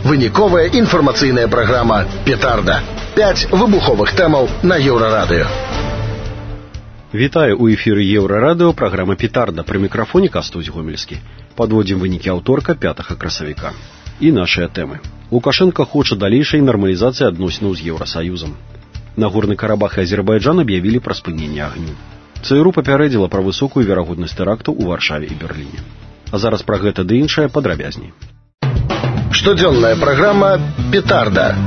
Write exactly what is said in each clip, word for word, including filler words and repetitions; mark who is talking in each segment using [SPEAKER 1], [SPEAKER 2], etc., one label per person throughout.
[SPEAKER 1] Выніковая інфармацыйная праграма «Петарда». Пяць выбуховых тэмаў на Еўрарадыё.
[SPEAKER 2] Вітаю, у эфіры Еўрарадыё, праграма «Петарда». Пры мікрафоне Кастусь Гомельскі. Падводзім вынікі аўторка пятага красавіка. І нашыя тэмы. Лукашенко хоча далейшай нармалізацыі адносінаў з Еўрасаюзам. Нагорны Карабах і Азербайджан аб'явілі пра спыненне агню. ЦРУ папярэдзіла пра высокую верагоднасць тэрактаў у Варшаве і Берліне. А зараз пра гэта ды іншае падрабязней.
[SPEAKER 1] Штодзённая праграма «Петарда».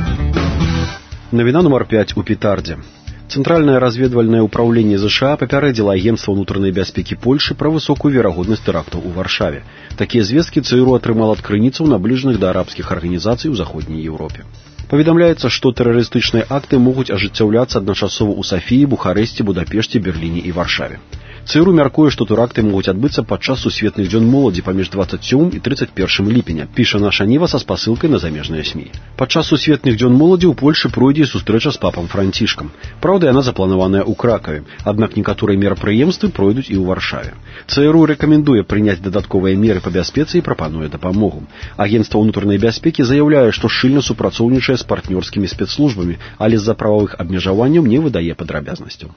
[SPEAKER 2] Навіна нумар пяць у «Петардзе». Цэнтральнае разведвальнае ўпраўленне ЗША папярэдзіла агенцтва ўнутранай бяспекі Польшы пра высокую верагоднасць тэрактаў у Варшаве. Такія звесткі ЦРУ атрымала ад крыніцаў, набліжаных да арабскіх арганізацый у заходняй Еўропе. Паведамляецца, што тэрарыстычныя акты могуць ажыццяўляцца адначасова ў Сафіі, Бухарэсце, Будапешце, Берліне і Варшаве. ЦРУ мяркуе, што туракты могуць адбыцца падчас сусветных дзён моладзі паміж дваццаць сёмым і трыццаць першым ліпеня, піша наша Ніва са спасылкай на замежныя СМІ. Падчас сусветных дзён моладзі ў Польшы пройдзе сустрэча з папам Францішкам. Праўда, яна запланаваная ў Кракаве, аднак некаторыя мерапрыемствы пройдуць і ў Варшаве. ЦРУ рэкамендуе прыняць дадатковыя меры па бяспецы і прапануе дапамогу. Агенцтва ўнутранай бяспекі заяўляе, што шчыльна супрацоўнічае з партнёрскімі спецслужбамі, але з-за прававых абмежаванняў не выдае падрабязнасцяў.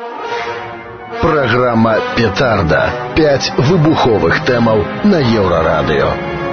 [SPEAKER 1] Праграма «Петарда». Пяць выбуховых тэмаў на Еўрарадыё.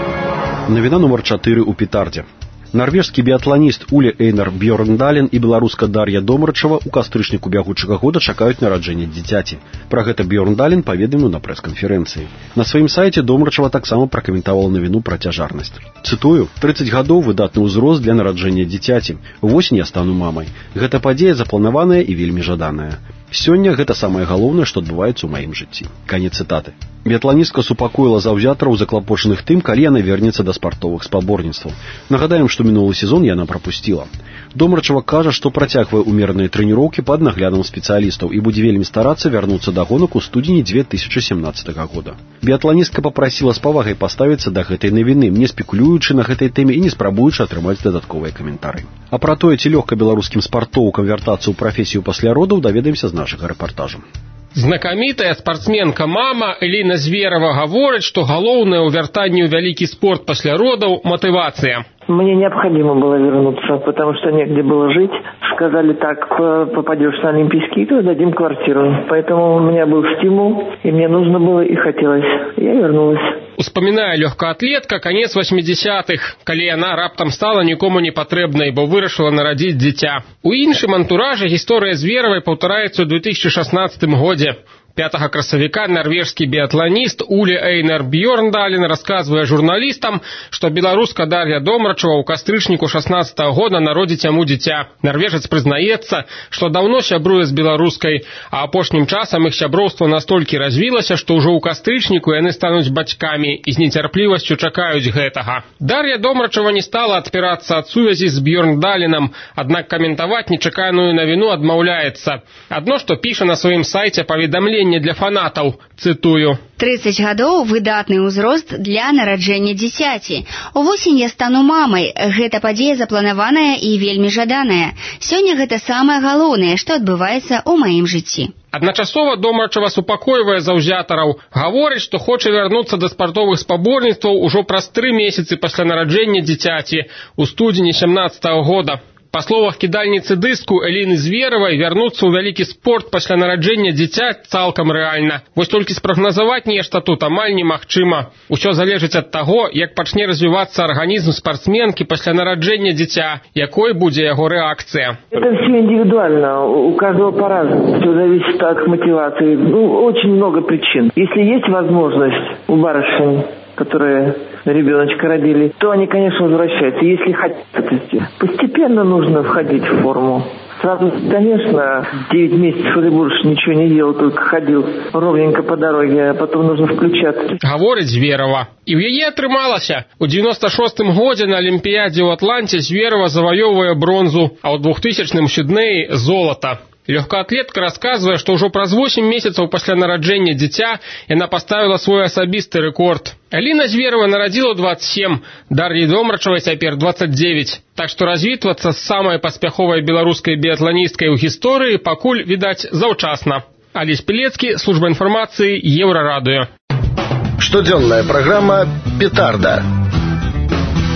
[SPEAKER 2] Навіна нумар чатыры ў «Петардзе». Нарвежскі біятланіст Уле Эйнар Бьёрндален і беларуска Дар'я Домрачава ў кастрычніку бягучага года чакаюць нараджэння дзіцяці. Пра гэта Бьёрндален паведаміў на прэс-канферэнцыі. На сваім сайце Домрачава таксама пракаментавала навіну пра цяжарнасць. Цытую: «трыццаць гадоў выдатны ўзрост для нараджэння дзіцяці. Восень я стану мамай. Гэта падзея запланаваная і вельмі жаданая. Сёння гэта самае галоўнае, што адбываецца ў маім жыцці». Канец цытаты. Біятланістка супакоіла заўзятараў, заклапочаных тым, калі яна вернецца да спартовых спаборніцтваў. Нагадаем, што мінулы сезон яна прапусціла. Домрачава кажа, што працягвае умераныя трэніроўкі пад наглядам спецыялістаў і будзе вельмі старацца вярнуцца да гонак у студзені дзве тысячы сямнаццатага года. Біятланістка папрасіла з павагай паставіцца да гэтай навіны, не спекулюючы на гэтай тэме і не спрабуючы атрымаць дадатковыя каментары. А пра тое, ці лёгка беларускім спартоўкам вяртацца ў прафесію пасля родаў, даведаемся з нашага рэпартажу.
[SPEAKER 3] Знакамітая спартсменка-мама Эліна Зверова гаворыць, што галоўнае ў вяртанні ў вялікі спорт пасля родаў – матывацыя.
[SPEAKER 4] Мне необходимо было вернуться, потому что негде было жить. Сказали так: попадешь на Олимпийские игры, дадим квартиру. Поэтому у меня был стимул, и мне нужно было и хотелось. Я вернулась.
[SPEAKER 3] Успамінае лёгкаатлетка канец восьмідзясятых, калі яна раптам стала нікому не патрэбнай, бо вырашыла нарадзіць дзіця. У іншым антуражы гісторыя Зверавай паўтараецца ў две тысячы шаснаццатым годзе. пятага красавіка нарвежскі біятланіст Уле Эйнар Бьёрндален расказвае журналістам, што беларуска Дар'я Домрачава ў кастрычніку шаснаццатага года народзіць яму дзіця. Нарвежец прызнаецца, што даўно сябруе з беларускай, а апошнім часам іх сяброўства настолькі развілася, што ўжо ў кастрычніку яны стануць бацькамі і з нецярплівасцю чакаюць гэтага. Дар'я Домрачава не стала адпірацца ад сувязі з Бьёрндаленам, аднак каментаваць нечаканую навіну адмаўляецца. Адно, што піша на сваім сайце паведамленне для фанатаў, цытую:
[SPEAKER 5] трыццаць гадоў выдатны ўзрост для нараджэння дзіцяці. Увосень я стану мамай. Гэта падзея запланаваная і вельмі жаданая. Сёння гэта самае галоўнае, што адбываецца ў маім жыцці.
[SPEAKER 3] Адначасова Домрачава супакойвае заўзятараў, гаворыць, што хоча вярнуцца да спартовых спаборніцтваў ужо праз тры месяцы пасля нараджэння дзіцяці у студзені сямнаццатага года. Па словах кідальніцы дыску Эліны Зверавай, вярнуцца ў вялікі спорт пасля нараджэння дзіця цалкам рэальна. Вось толькі спрагназаваць нешта тут амаль немагчыма. Усё залежыць ад таго, як пачне развівацца арганізм спартсменкі пасля нараджэння дзіця, якой будзе яго рэакцыя.
[SPEAKER 4] Это все индивидуально, у каждого по-разному. Все зависит от мотивации. Ну, очень много причин. Если есть возможность у барышень, которые ребеночка родили, то они, конечно, возвращаются, если хотят это сделать. Постепенно нужно входить в форму. Сразу, конечно, девять месяцев или больше ничего не делал, только ходил ровненько по дороге, а потом нужно включаться.
[SPEAKER 3] Гаворыць Зверова. І ў яе атрымалася. У девяносто шостым годзе на Алімпіядзе ў Атланце Зверова заваёўвае бронзу, а ў двухтысячным Сіднеі золата. Лёгкаатлетка расказвае, што ўжо праз восем месяцаў пасля нараджэння дзіця яна паставіла свой асабісты рэкорд. Эліна Зверова нарадзіла дваццаць сем, Дар'і Домрачавай цяпер дваццаць дзевяць. Так што развітвацца з самай паспяховай беларускай біятланісткай у гісторыі пакуль, відаць, заўчасна. Алесь Пілецкі, служба інфармацыі, Еўрарадыё.
[SPEAKER 1] Штодзённая праграма «Петарда».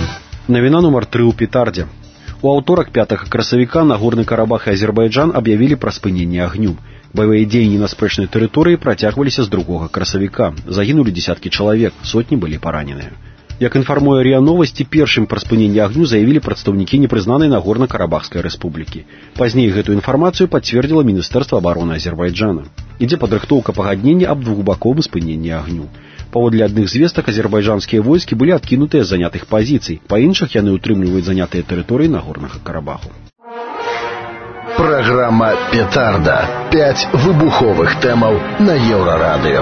[SPEAKER 2] Навіна нумар тры ў петардзе. У аўторак пятага красавіка Нагорны Карабах і Азербайджан аб'явілі пра спыненне агню. Баявыя дзеянні на спрэчнай тэрыторыі працягваліся з другога красавіка. Загінулі дзесяткі чалавек, сотні былі параненыя. Як інфармуе РИА Новости, першым пра спыненне агню заявілі прадстаўнікі непрызнанай Нагорна-Карабахскай рэспублікі. Пазней гэтую інфармацыю пацвердзіла Міністэрства абароны Азербайджана. Ідзе падрыхтоўка пагаднення аб двухбаковым спыненні агню. Паводле адных звестак, азербайджанскія войскі былі адкінутыя з занятых пазіцый, па іншых яны ўтрымліваюць занятыя тэрыторыі Нагорнага Карабаху.
[SPEAKER 1] Программа «Петарда». Пять выбуховых тэмаў на Еўрарадыё.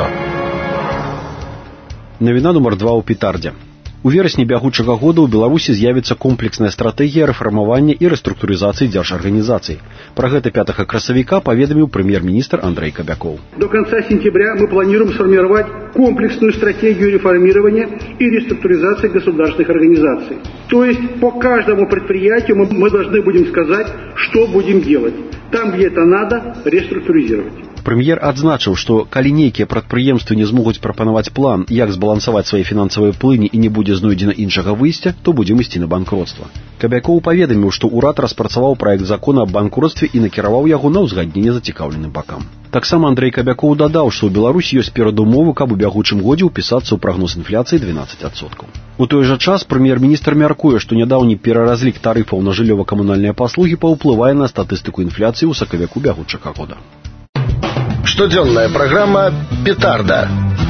[SPEAKER 2] Навіна нумар два ў петардзе. У верасні бягучага года ў Беларусі з'явіцца комплексная стратэгія рэфармавання і рэструктурызацыі дзяржарганізацый. Пра гэта пятага красавіка паведаміў прэм'ер-міністр Андрей Кобяков.
[SPEAKER 6] До конца сентября мы планируем сформировать комплексную стратегию реформирования и реструктуризации государственных организаций. То есть по каждому предприятию мы, мы должны будем сказать, что будем делать. Там, где это надо, реструктуризировать.
[SPEAKER 2] Прэм'ер адзначыў, што калі нейкія прадпрыемствы не змогуць прапанаваць план, як збалансаваць свае фінансавыя плыні і не будзе знойдзена іншага выйсця, то будзем ісці на банкротства. Кобяков паведаміў, што ўрад распрацаваў праект закона аб банкротстве і накіраваў яго на ўзгадненне зацікаўленым бакам. Таксама Андрей Кобяков дадаў, што ў Беларусі ёсць перадумовы, каб у бягучым годзе ўпісацца ў прагноз інфляцыі дванаццаць адсоткаў. У той жа час прэм'ер-міністр мяркуе, што нядаўні пераразлік тарыфаў на жыллёва-камунальныя паслугі паўплывае на статыстыку інфляцыі ў сакавіку бягучага года.
[SPEAKER 1] Штодзённая праграма «Петарда».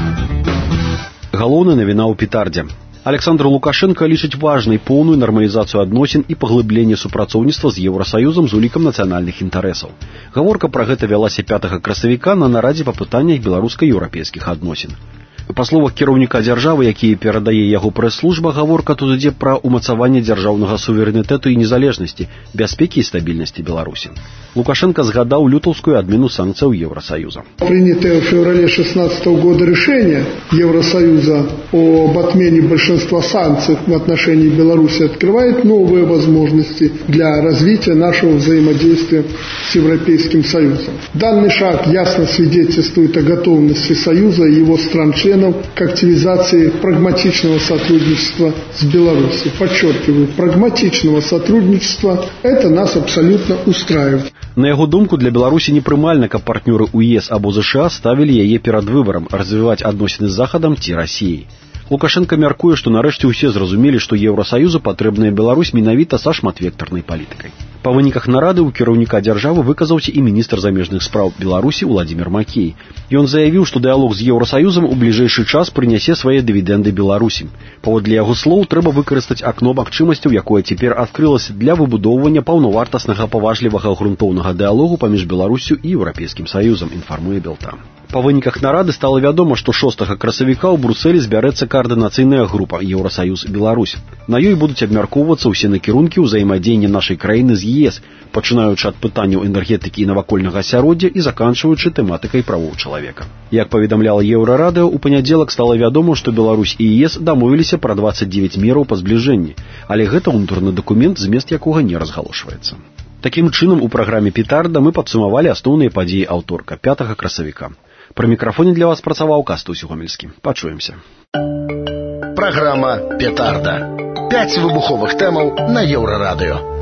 [SPEAKER 2] Галоўная навіна ў петардзе. Александр Лукашенко лічыць важнай поўную нармалізацыю адносін і паглыбленне супрацоўніцтва з Еўрасаюзам з улікам нацыянальных інтарэсаў. Гаворка пра гэта вялася пятага красавіка на нарадзе па пытаннях беларуска-еўрапейскіх адносін. Па словах кіраўніка дзяржавы, які перадае яго прэс-служба, гаворка тут ідзе пра ўмацаванне дзяржаўнага суверэнітэту і незалежнасці, бяспекі і стабільнасці Беларусі. Лукашенко сгадал лютовскую отмену санкций Евросоюза.
[SPEAKER 7] Принятое в феврале две тысячи шестнадцатого года решение Евросоюза об отмене большинства санкций в отношении Беларуси открывает новые возможности для развития нашего взаимодействия с Европейским Союзом. Данный шаг ясно свидетельствует о готовности Союза и его стран-членов к активизации прагматичного сотрудничества с Беларусью. Подчеркиваю, прагматичного сотрудничества, это нас абсолютно устраивает.
[SPEAKER 2] На яго думку, для Беларусі непрымальна, каб партнёры ў ЕС або ЗША ставілі яе перад выбарам развіваць адносіны з Захадам ці Расіяй. Лукашенко мяркуе, што нарэшце ўсе зразумелі, што Еўрасаюзу патрэбная Беларусь менавіта са шматвектарнай палітыкай. Па выніках нарады ў кіраўніка дзяржавы выказаўся і міністр замежных спраў Беларусі Владзімір Макей. Ён заявіў, што дыялог з Еўрасаюзам у бліжэйшы час прынясе свае дывідэнды Беларусі. Паводле яго слоў, трэба выкарыстаць акно магчымасцяў, якое цяпер адкрылася для выбудоўвання паўнавартаснага паважлівага грунтоўнага дыялогу паміж Беларусю і Еўрапейскім Саюзам, інфармуе Белта. Па выніках нарады стала вядома, што шостага красавіка ў Брусэлі збярэцца каардынацыйная група Еўрасаюз-Беларусь. На ёй будуць абмяркоўвацца ўсе накірункі ўзаемадзеяння нашай краіны з ЕС, пачынаючы ад пытанняў энергетыкі і навакольнага асяроддзя і заканчваючы тэматыкай правоў чалавека. Як паведамляла Еўрарадыё, у панядзелак стала вядома, што Беларусь і ЕС дамовіліся пра дваццаць дзевяць мераў па збліжэнні, але гэта ўнутраны дакумент, змест якога не разгалошваецца. Такім чынам, у праграме «Петарда» мы падсумавалі асноўныя падзеі аўторка, пятага красавіка. Пры мікрафоне для вас працаваў Кастусь Гомельскі. Пачуемся.
[SPEAKER 1] Праграма «Петарда». Пять выбуховых тэмаў на Еўрарадыё.